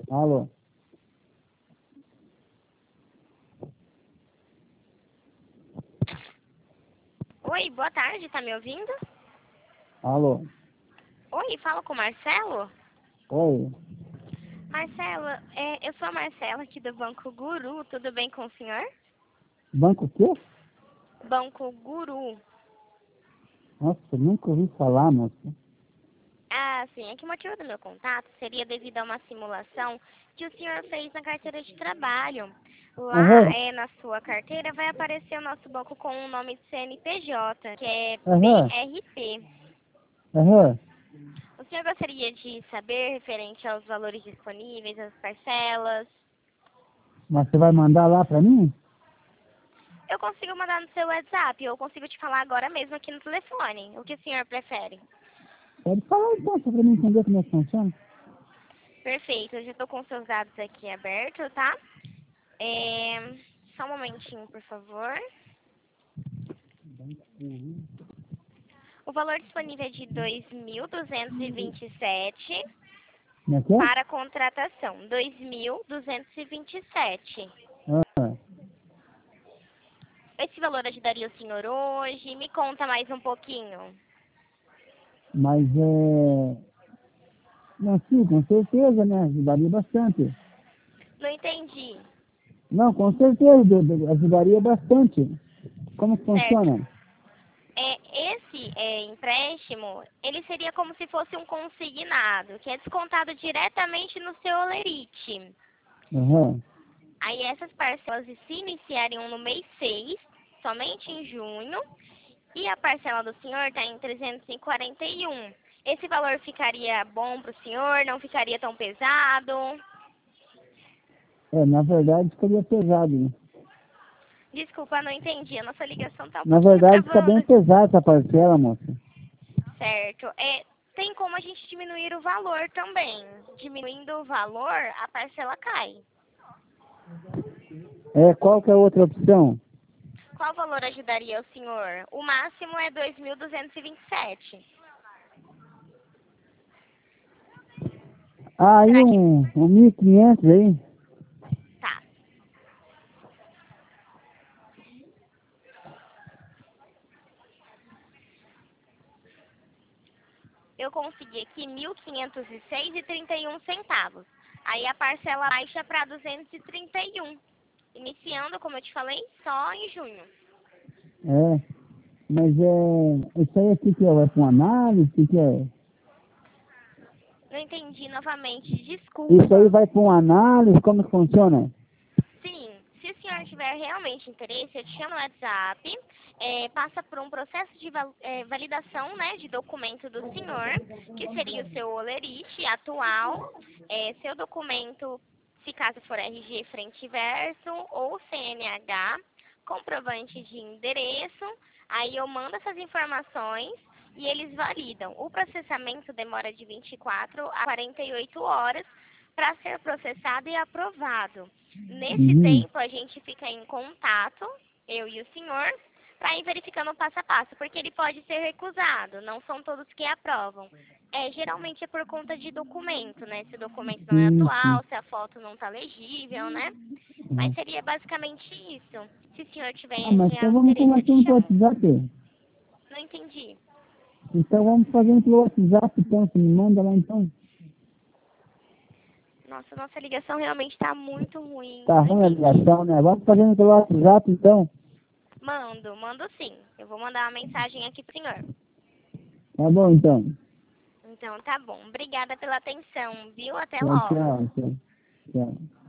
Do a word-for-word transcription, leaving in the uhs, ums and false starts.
Alô? Oi, boa tarde, tá me ouvindo? Alô? Oi, fala com o Marcelo? Oi? Marcelo, é, eu sou a Marcela aqui do Banco Guru, tudo bem com o senhor? Banco o quê? Banco Guru. Nossa, nunca ouvi falar, moça. Ah, sim, é que o motivo do meu contato seria devido a uma simulação que o senhor fez na carteira de trabalho. Lá Aham, é, na sua carteira vai aparecer o nosso banco com o nome de C N P J, que é aham, B R P. aham. O senhor gostaria de saber referente aos valores disponíveis, as parcelas? Mas você vai mandar lá pra mim? Eu consigo mandar no seu WhatsApp, ou eu consigo te falar agora mesmo aqui no telefone. O que o senhor prefere? Pode falar então, só pra mim entender como é que funciona. Perfeito, eu já estou com seus dados aqui abertos, tá? É... Só um momentinho, por favor. Uhum. O valor disponível é de dois mil duzentos e vinte e sete Como é que é? para contratação. dois mil duzentos e vinte e sete. Ah, Esse valor ajudaria o senhor hoje? Me conta mais um pouquinho. mas é... Não, sim, com certeza, né? Ajudaria bastante. Não entendi. Não, com certeza, de- de- ajudaria bastante. Como que Certo. funciona? É, esse é, empréstimo, ele seria como se fosse um consignado, que é descontado diretamente no seu holerite. Aham. Aí essas parcelas se iniciariam no mês seis, somente em junho, e a parcela do senhor está em trezentos e quarenta e um. Esse valor ficaria bom para o senhor? Não ficaria tão pesado? É, na verdade ficaria pesado, né? Desculpa, não entendi. A nossa ligação está um Na pouquinho verdade fica bem travando. pesada essa parcela, moça. Certo. É, tem como a gente diminuir o valor também. Diminuindo o valor, a parcela cai. É, qual que é a outra opção? Qual valor ajudaria o senhor? O máximo é dois mil duzentos e vinte e sete. Ah, aí Será que... um, um mil e quinhentos aí. Tá. Eu consegui aqui mil quinhentos e seis e trinta e um centavos. Aí a parcela baixa para duzentos e trinta e um. Iniciando, como eu te falei, só em junho. É, mas é, isso aí aqui que é, vai para uma análise, o que que é? Não entendi novamente. Isso aí Desculpa. vai para uma análise, como que funciona? Sim, se o senhor tiver realmente interesse, eu te chamo no WhatsApp, é, passa por um processo de val- é, validação, né, de documento do senhor, que seria o seu holerite atual, é, seu documento, se caso for R G frente e verso, ou C N H, comprovante de endereço, aí eu mando essas informações e eles validam. O processamento demora de vinte e quatro a quarenta e oito horas para ser processado e aprovado. Nesse Uhum. tempo, a gente fica em contato, eu e o senhor, para ir verificando o passo a passo, porque ele pode ser recusado, não são todos que aprovam. É, geralmente é por conta de documento, né? Se o documento não é Sim, sim. atual, se a foto não está legível, né? Mas Uhum. seria basicamente isso. Se o senhor tiver Ah, mas então real vamos interesse, eu te conversando pelo chamo. WhatsApp. Não entendi. Então vamos fazendo pelo WhatsApp, então, você me manda lá então. Nossa, nossa ligação realmente está muito ruim. Tá Não ruim a entendi. ligação, né? Vamos fazendo pelo WhatsApp então. Mando, mando sim. Eu vou mandar uma mensagem aqui pro senhor. Tá bom então. Então, tá bom. Obrigada pela atenção, viu? Até Tchau, logo. tchau, tchau. Tchau.